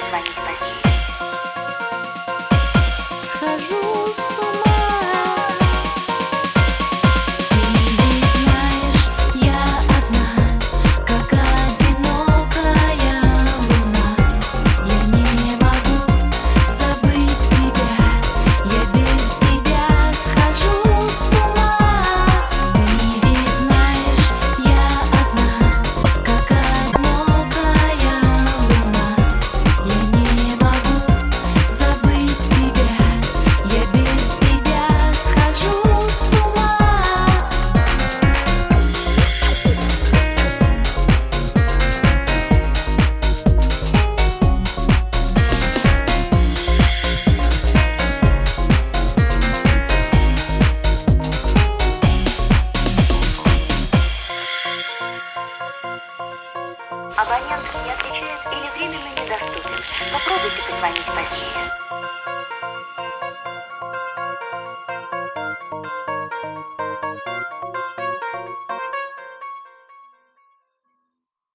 позвонить позднее. Схожу с ума. Ты ведь знаешь, я одна, как одинокая луна. Я не могу забыть тебя, я без тебя схожу с ума. Ты ведь знаешь, я одна, как одинокая луна. Я не могу забыть тебя, я без тебя схожу с ума. Абонент не отвечает или временно недоступен. Попробуйте позвонить позднее.